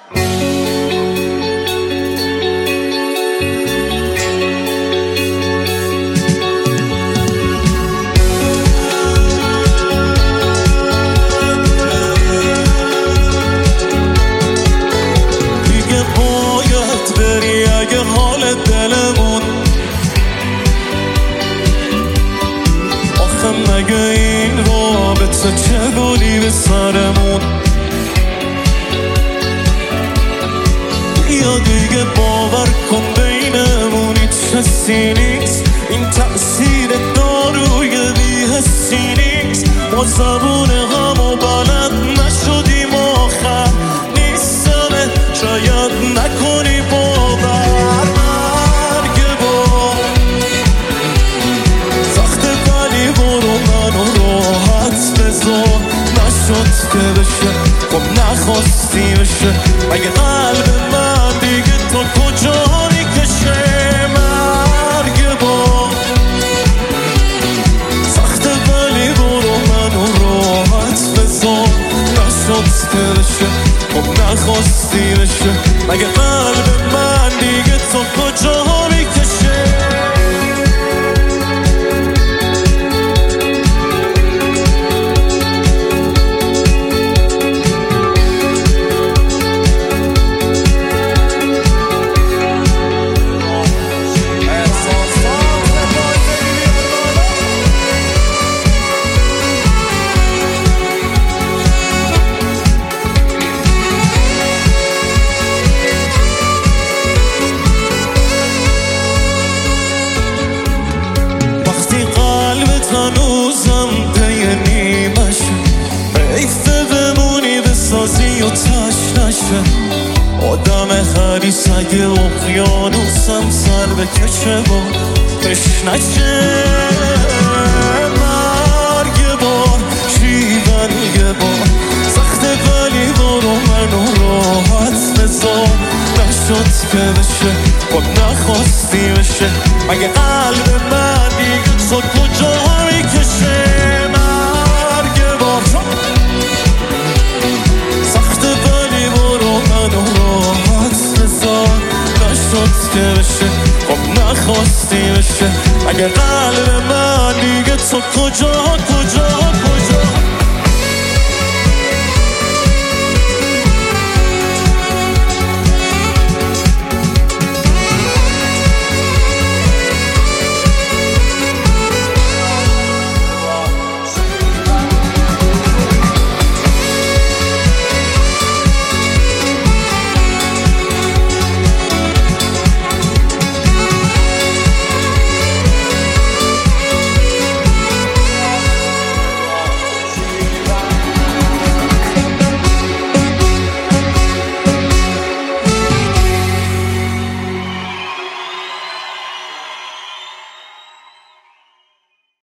مگه این رابطه چه گلی به سرمون یا دیگه باور کن بینمون هیچ حسی نیست، این تأثیر داروی بی‌حسی نیست. ما زبون همو بلد نشدیم آخر نیستمه شاید نکنی باور. مرگ با سخته ولی برو منو راحت بذار، نشد که بشه خب نخواستی بشه، مگه قلب من دیگه تا کجا میکشه. مرگ با سخته ولی برو منو راحت بذار، نشد که بشه خب نخواستی بشه، مگه قلب من دیگه تا کجا میکشه. هنوزم پی نیمشه، حیفه بمونی بسازی و تش نشه. آدم حریص اگه اقیانوسم سر بکشه با پش نشه. مرگ بار شیون یه بار سخته ولی برو منو راحت بذار، نشد که بشه خب نخواستی بشه، مگه قلب من دیگه تو کجا میکشه. مرگ بار سخته ولی برو منو راحت بذار، نشد که بشه خب نخواستی بشه، مگه قلب من دیگه تو کجا